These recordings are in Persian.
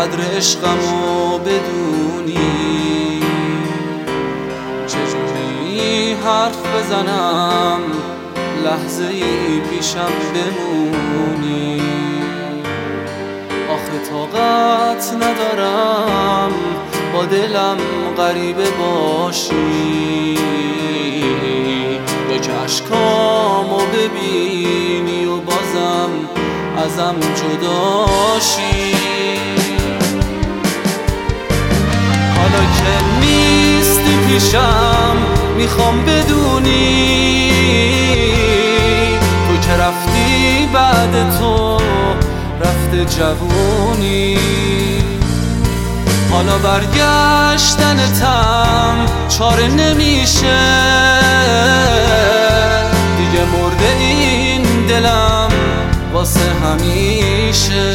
قدر عشقمو بدونی، چجوری حرف بزنم لحظه ای پیشم بمونی. آخه طاقت ندارم با دلم غریبه باشی، یا که اشکامو ببینی و بازم ازم جداشی. حالا که نیستی پیشم میخوام بدونی، تو که رفتی بعد تو رفته جوونی. حالا برگشتنتم چاره نمیشه، دیگه مرده این دلم واسه همیشه،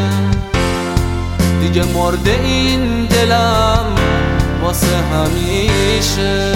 دیگه مرده این دلم واسه همیشه.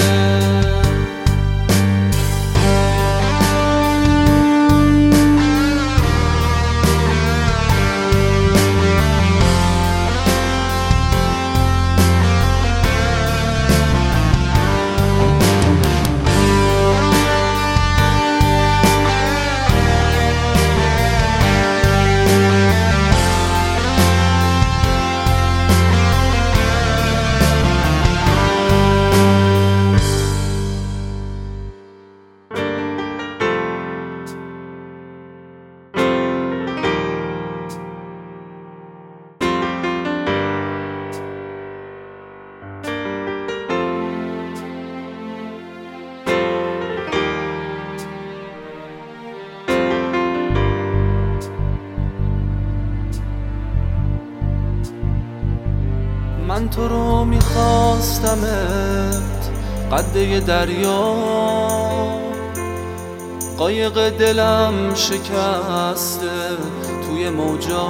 من تو رو میخواستمت قده دریا، قایق دلم شکسته توی موجا،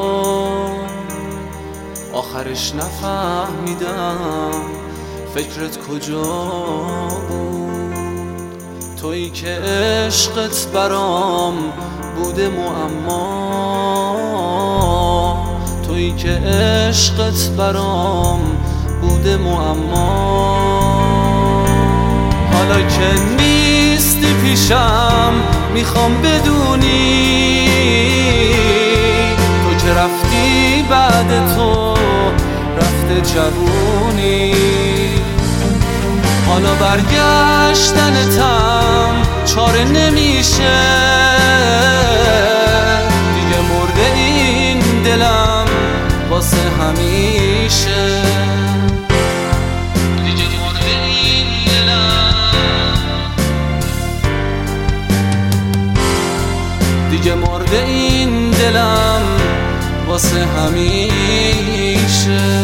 آخرش نفهمیدم فکرت کجا بود. تویی که عشقت برام بوده معما، تویی که عشقت برام بوده معما. حالا که نیستی پیشم میخوام بدونی، تو که رفتی بعد تو رفته جوونی. حالا برگشتنتم چاره نمیشه، دیگه مرده این دلم واسه همیشه، دیگه مرده این دلم، دیگه مرده این دلم واسه همیشه.